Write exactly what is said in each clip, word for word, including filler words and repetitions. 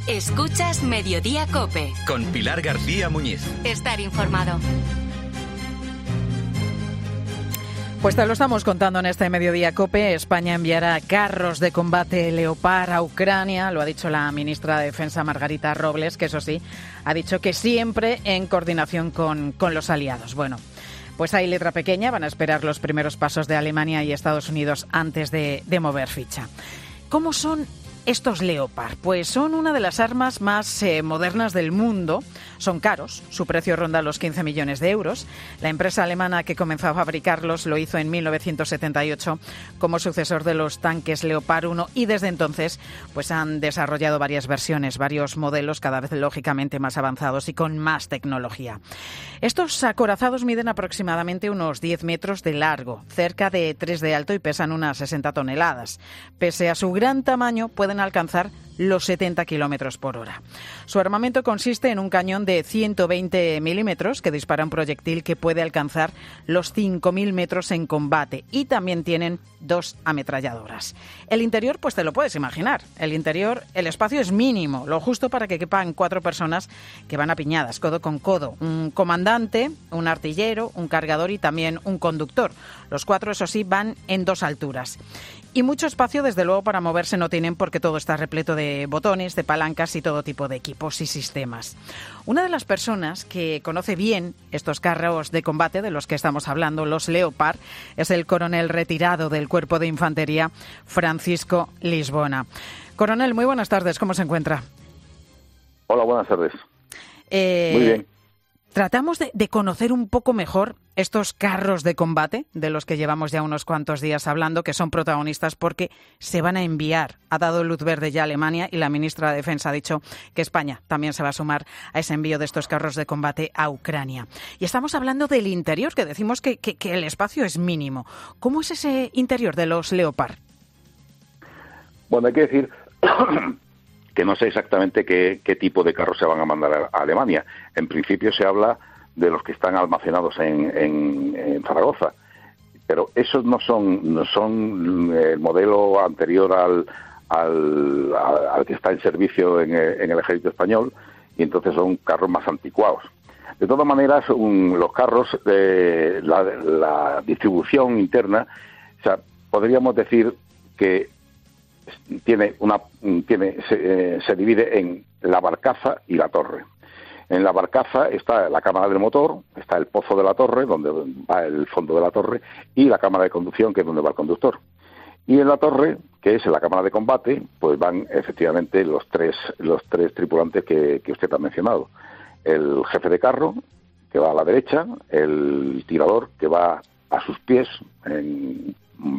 Escuchas Mediodía COPE. Con Pilar García Muñiz. Estar informado. Pues te lo estamos contando en este Mediodía COPE. España enviará carros de combate Leopard a Ucrania, lo ha dicho la ministra de Defensa Margarita Robles, que eso sí, ha dicho que siempre en coordinación con, con los aliados. Bueno, pues hay letra pequeña, van a esperar los primeros pasos de Alemania y Estados Unidos antes de, de mover ficha. ¿Cómo son estos Leopard? Pues son una de las armas más eh, modernas del mundo. Son caros, su precio ronda los quince millones de euros. La empresa alemana que comenzó a fabricarlos lo hizo en mil novecientos setenta y ocho como sucesor de los tanques Leopard uno y desde entonces pues han desarrollado varias versiones, varios modelos cada vez lógicamente más avanzados y con más tecnología. Estos acorazados miden aproximadamente unos diez metros de largo, cerca de tres de alto y pesan unas sesenta toneladas. Pese a su gran tamaño, pueden alcanzar los setenta kilómetros por hora. Su armamento consiste en un cañón de ciento veinte milímetros que dispara un proyectil que puede alcanzar los cinco mil metros en combate y también tienen dos ametralladoras. El interior, pues te lo puedes imaginar. El interior, el espacio es mínimo, lo justo para que quepan cuatro personas que van apiñadas, codo con codo. Un comandante, un artillero, un cargador y también un conductor. Los cuatro, eso sí, van en dos alturas. Y mucho espacio, desde luego, para moverse no tienen porque todo está repleto de botones, de palancas y todo tipo de equipos y sistemas. Una de las personas que conoce bien estos carros de combate de los que estamos hablando, los Leopard, es el coronel retirado del Cuerpo de Infantería, Francisco Lisbona. Coronel, muy buenas tardes, ¿cómo se encuentra? Hola, buenas tardes. Eh, muy bien. Tratamos de, de conocer un poco mejor estos carros de combate, de los que llevamos ya unos cuantos días hablando, que son protagonistas porque se van a enviar. Ha dado luz verde ya Alemania y la ministra de Defensa ha dicho que España también se va a sumar a ese envío de estos carros de combate a Ucrania. Y estamos hablando del interior, que decimos que, que, que el espacio es mínimo. ¿Cómo es ese interior de los Leopard? Bueno, hay que decir que no sé exactamente qué, qué tipo de carros se van a mandar a, a Alemania. En principio se habla de los que están almacenados en, en, en Zaragoza, pero esos no son no son el modelo anterior al, al, al que está en servicio en el, en el ejército español, y entonces son carros más anticuados. De todas maneras, un, los carros, eh, la, la distribución interna, o sea, podríamos decir que tiene una tiene se, eh, se divide en la barcaza y la torre. En la barcaza está la cámara del motor, está el pozo de la torre, donde va el fondo de la torre, y la cámara de conducción, que es donde va el conductor. Y en la torre, que es la cámara de combate, pues van efectivamente los tres los tres tripulantes que, que usted ha mencionado. El jefe de carro, que va a la derecha, el tirador, que va a sus pies, en,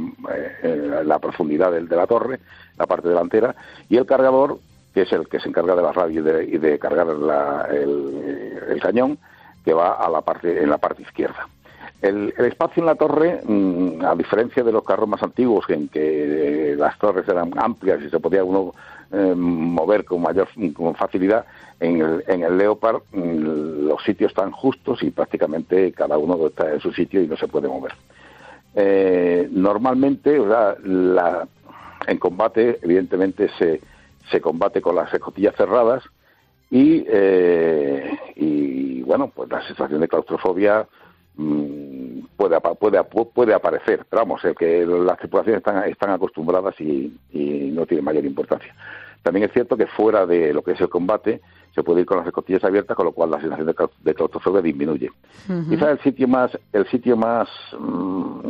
en la profundidad de, de la torre, la parte delantera, y el cargador, que es el que se encarga de la radio y de, y de cargar la, el, el cañón, que va a la parte en la parte izquierda. El, el espacio en la torre, mmm, a diferencia de los carros más antiguos, en que eh, las torres eran amplias y se podía uno eh, mover con mayor con facilidad, en el, en el Leopard mmm, los sitios están justos y prácticamente cada uno está en su sitio y no se puede mover. Eh, normalmente, o sea, la, en combate, evidentemente, se se combate con las escotillas cerradas y, eh, y bueno, pues la sensación de claustrofobia mmm, puede, puede, puede aparecer. Pero vamos, el que las tripulaciones están, están acostumbradas y, y no tiene mayor importancia. También es cierto que fuera de lo que es el combate se puede ir con las escotillas abiertas, con lo cual la sensación de claustrofobia disminuye. Uh-huh. Quizás el sitio más el sitio más mmm,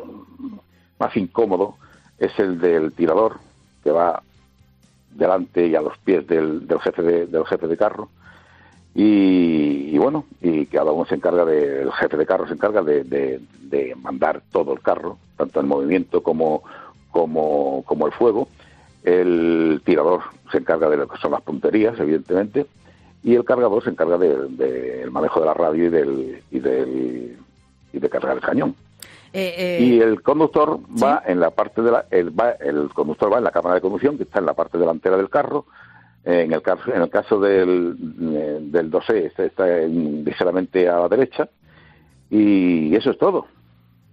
más incómodo es el del tirador, que va delante y a los pies del, del jefe de, del jefe de carro, y, y bueno, y cada uno se encarga de, el jefe de carro se encarga de, de, de mandar todo el carro, tanto el movimiento como como como el fuego. El tirador se encarga de lo que son las punterías, evidentemente, y el cargador se encarga del de, de manejo de la radio y del y del y de cargar el cañón. Eh, eh, y el conductor va ¿sí? en la parte de la el, va, el conductor va en la cámara de conducción, que está en la parte delantera del carro. Eh, en el caso en el caso del del dos E está, está ligeramente a la derecha, y eso es todo.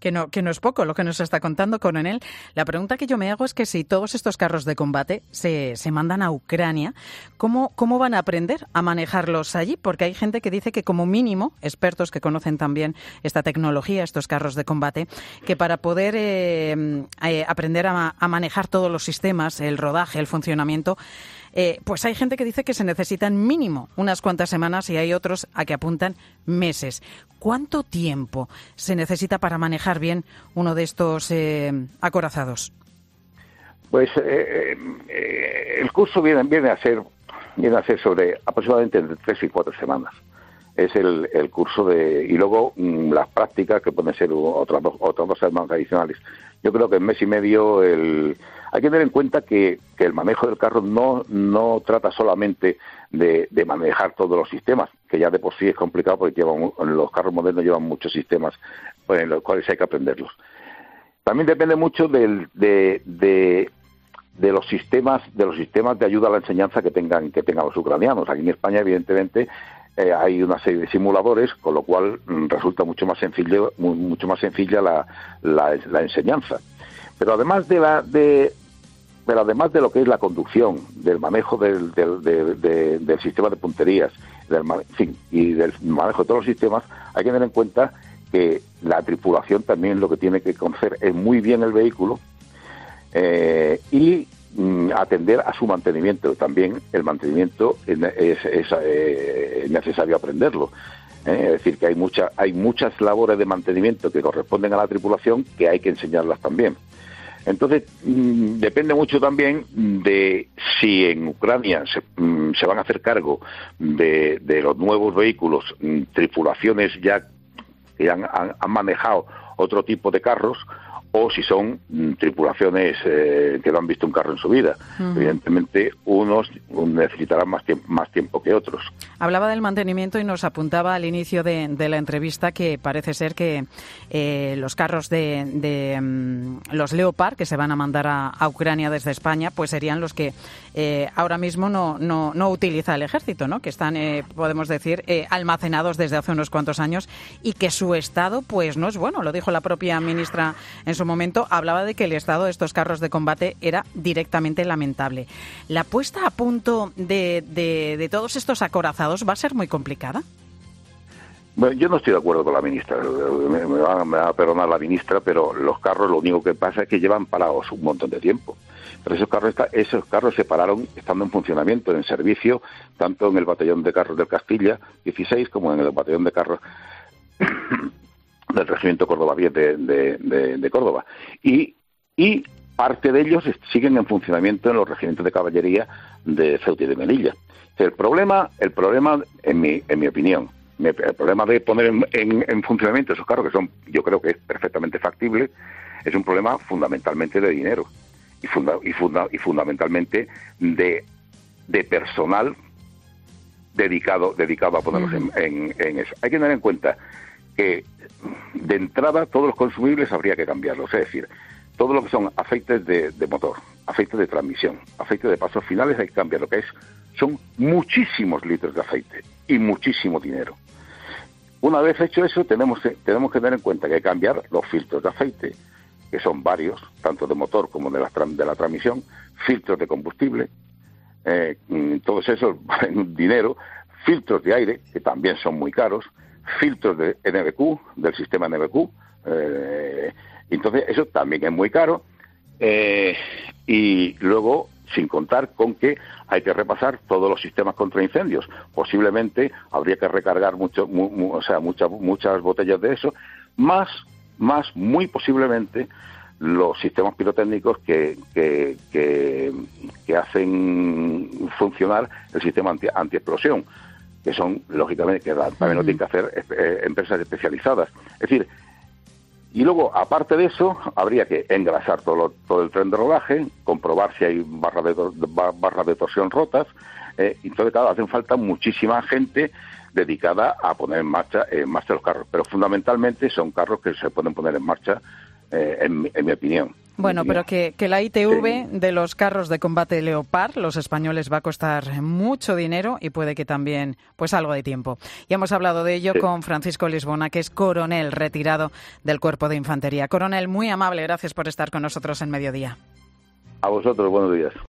que no, que no es poco lo que nos está contando, coronel. La pregunta que yo me hago es que si todos estos carros de combate se, se mandan a Ucrania, ¿cómo, ¿cómo van a aprender a manejarlos allí? Porque hay gente que dice que como mínimo, expertos que conocen también esta tecnología, estos carros de combate, que para poder eh, eh, aprender a, a manejar todos los sistemas, el rodaje, el funcionamiento, Eh, pues hay gente que dice que se necesitan mínimo unas cuantas semanas y hay otros a que apuntan meses. ¿Cuánto tiempo se necesita para manejar bien uno de estos eh, acorazados? Pues eh, eh, el curso viene, viene a ser viene a ser sobre aproximadamente entre tres y cuatro semanas. Es el, el curso de y luego mmm, las prácticas que pueden ser otras dos, otras dos semanas adicionales. Yo creo que en mes y medio el hay que tener en cuenta que, que el manejo del carro no no trata solamente de, de manejar todos los sistemas, que ya de por sí es complicado porque llevan, los carros modernos llevan muchos sistemas pues, en los cuales hay que aprenderlos. También depende mucho del, de, de, de los sistemas de los sistemas de ayuda a la enseñanza que tengan que tengan los ucranianos. Aquí en España, evidentemente, eh, hay una serie de simuladores, con lo cual mm, resulta mucho más sencillo, muy, mucho más sencilla la, la, la enseñanza. Pero además de la de pero además de lo que es la conducción, del manejo del, del, de, de, del sistema de punterías, del, en fin, y del manejo de todos los sistemas, hay que tener en cuenta que la tripulación también lo que tiene que conocer es muy bien el vehículo eh, y mm, atender a su mantenimiento. También el mantenimiento es, es, es eh, necesario aprenderlo. ¿eh? Es decir, que hay, mucha, hay muchas labores de mantenimiento que corresponden a la tripulación que hay que enseñarlas también. Entonces, mmm, depende mucho también de si en Ucrania se, mmm, se van a hacer cargo de, de los nuevos vehículos, mmm, tripulaciones ya que han, han, han manejado otro tipo de carros, o si son mmm, tripulaciones eh, que no han visto un carro en su vida. Uh-huh. Evidentemente, unos necesitarán más tiempo, más tiempo que otros. Hablaba del mantenimiento y nos apuntaba al inicio de, de la entrevista que parece ser que eh, los carros de, de um, los Leopard que se van a mandar a, a Ucrania desde España, pues serían los que eh, ahora mismo no, no, no utiliza el ejército, ¿no? Que están, eh, podemos decir, eh, almacenados desde hace unos cuantos años y que su estado, pues no es bueno. Lo dijo la propia ministra en su momento, hablaba de que el estado de estos carros de combate era directamente lamentable. La puesta a punto de, de, de todos estos acorazados va a ser muy complicada. Bueno, yo no estoy de acuerdo con la ministra, me, me, va, me va a perdonar la ministra, pero los carros lo único que pasa es que llevan parados un montón de tiempo. Pero esos carros, esos carros se pararon estando en funcionamiento, en servicio, tanto en el batallón de carros del Castilla dieciséis como en el batallón de carros del Regimiento Córdoba diez de, de, de, de Córdoba. Y, y parte de ellos siguen en funcionamiento en los regimientos de caballería de Ceuta y de Melilla. El problema, el problema en mi, en mi opinión, el problema de poner en, en, en funcionamiento esos carros, que son, yo creo que es perfectamente factible, es un problema fundamentalmente de dinero y, funda, y, funda, y fundamentalmente de, de personal dedicado, dedicado a ponerlos en, en, en eso. Hay que tener en cuenta que de entrada todos los consumibles habría que cambiarlos, es decir, todo lo que son aceites de, de motor, aceites de transmisión, aceites de pasos finales, hay que cambiar lo que es, son muchísimos litros de aceite y muchísimo dinero. Una vez hecho eso, tenemos, tenemos que tener en cuenta que hay que cambiar los filtros de aceite, que son varios, tanto de motor como de la, de la transmisión, filtros de combustible, eh, todos esos valen dinero, filtros de aire, que también son muy caros, filtros de N V Q, del sistema N V Q, eh, entonces eso también es muy caro, eh, y luego sin contar con que hay que repasar todos los sistemas contra incendios. Posiblemente habría que recargar mucho, mu, mu, o sea, muchas muchas botellas de eso, más, más muy posiblemente los sistemas pirotécnicos que, que, que, que hacen funcionar el sistema anti, antiexplosión, que son, lógicamente, que también lo tienen que hacer eh, empresas especializadas. Es decir, y luego, aparte de eso, habría que engrasar todo, lo, todo el tren de rodaje, comprobar si hay barras de, barras de torsión rotas. Eh, entonces, claro, hacen falta muchísima gente dedicada a poner en marcha, en marcha los carros. Pero fundamentalmente son carros que se pueden poner en marcha, eh, en, en mi opinión, Bueno, pero que, que la I T V de los carros de combate Leopard, los españoles, va a costar mucho dinero y puede que también pues algo de tiempo. Y hemos hablado de ello sí. con Francisco Lisbona, que es coronel retirado del Cuerpo de Infantería. Coronel, muy amable, gracias por estar con nosotros en Mediodía. A vosotros, buenos días.